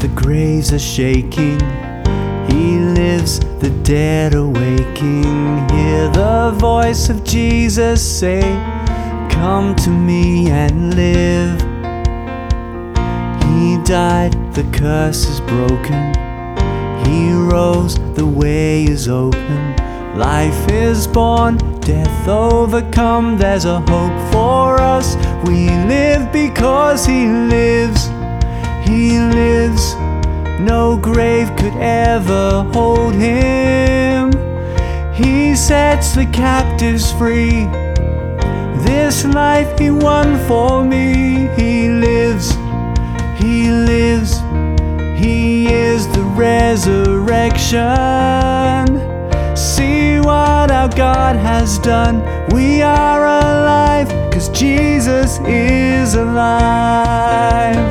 the graves are shaking. He lives, the dead are waking. Hear the voice of Jesus say, come to me and live. He died, the curse is broken. He rose, the way is open. Life is born, death overcome. There's a hope for us. We live because He lives. He lives. No grave could ever hold Him. He sets the captives free. This life He won for me. He lives. He lives. He is the resurrection. See what our God has done. We are alive 'cause Jesus is alive.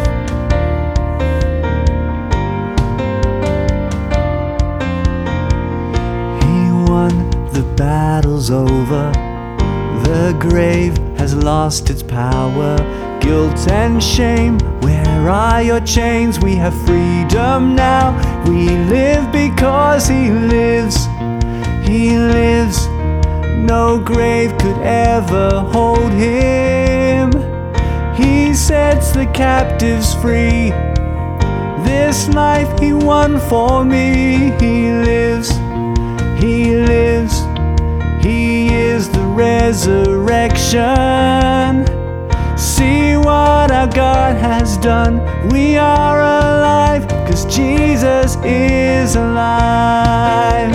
The battle's over. The grave has lost its power. Guilt and shame, where are your chains? We have freedom now. We live because He lives. He lives. No grave could ever hold Him. He sets the captives free. This life He won for me. He lives. He lives. He is the resurrection. See what our God has done. We are alive 'cause Jesus is alive.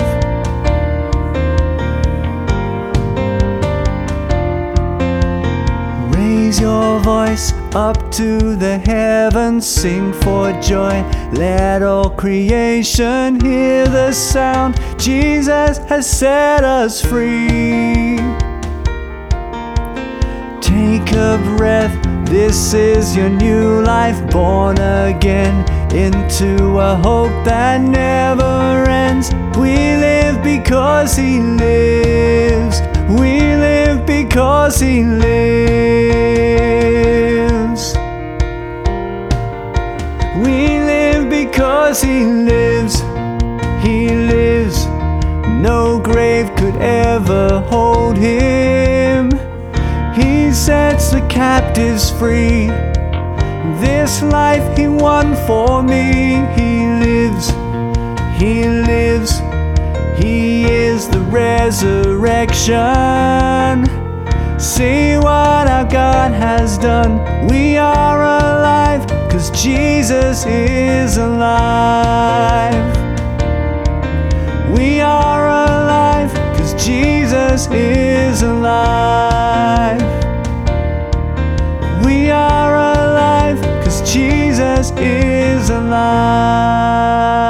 Raise your voice up to the heavens, sing for joy. Let all creation hear the sound. Jesus has set us free. Take a breath, this is your new life, born again into a hope that never ends. We live because He lives. We live because He lives. We live because He lives. He lives. No grave could ever hold Him. He sets the captives free. This life He won for me. He lives. He lives. He is the resurrection. See what our God has done. We are alive 'cause Jesus is alive. We are alive 'cause Jesus is alive. We are alive 'cause Jesus is alive.